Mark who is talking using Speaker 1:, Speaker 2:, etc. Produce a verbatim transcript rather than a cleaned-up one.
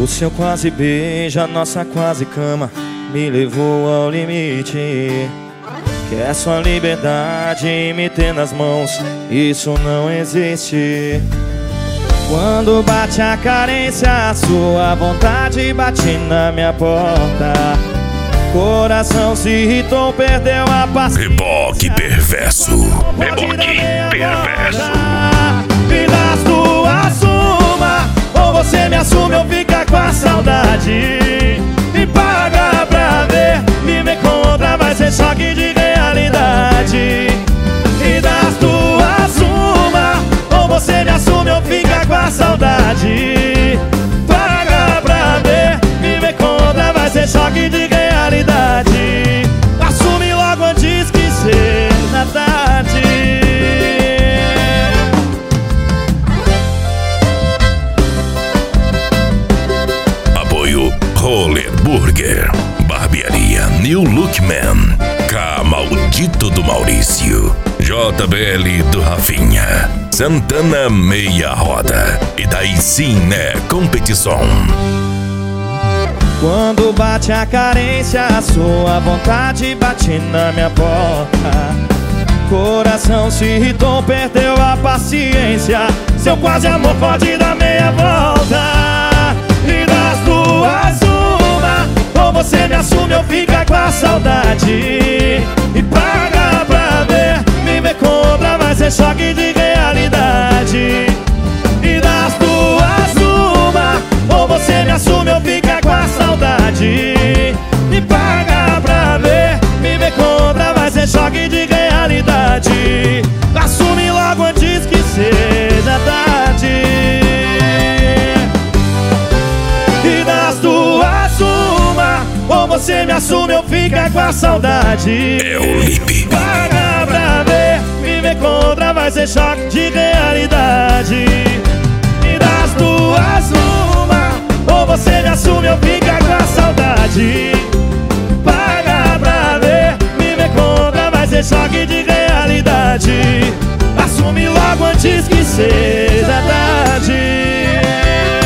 Speaker 1: O seu quase beijo, a nossa quase cama me levou ao limite. Quer sua liberdade e me ter nas mãos, isso não existe. Quando bate a carência, a sua vontade bate na minha porta. Coração se irritou, perdeu a paciência.
Speaker 2: Reboque perverso. Reboque perverso.
Speaker 1: Me dá as tuas uma, ou você me assume ou fica com a saudade. Me paga pra ver, me ver com outra vai ser choque de realidade. Me dá as tuas uma, ou você me assume ou fica com a saudade. Paga pra ver, me ver com outra vai ser choque de realidade. Assume logo antes que seja tarde.
Speaker 2: Apoio Roller Burger, Barbearia New Look Man, K Maldito do Maurício, J B L do Rafinha, Santana Meia Roda e daí sim né competição.
Speaker 1: Quando bate a carência, a sua vontade bate na minha porta. Coração se irritou, perdeu a paciência. Seu quase amor pode dar meia volta. E das duas uma, ou você me assume ou fica com a saudade. E paga pra ver, me ver com outra vai ser choque de realidade. E das duas uma, ou você me assume ou fica com a saudade. Me paga pra ver, me ver com outra vai ser choque de realidade. Assume logo antes que seja tarde. E das duas uma, ou você me assume ou fica com a saudade.
Speaker 2: É o Lipe.
Speaker 1: Paga pra ver, me ver com outra vai ser choque de realidade. E das duas uma, ou você me assume ou fica com a saudade. Paga pra ver, me ver com outra vai ser choque de realidade. Assume logo antes que seja tarde.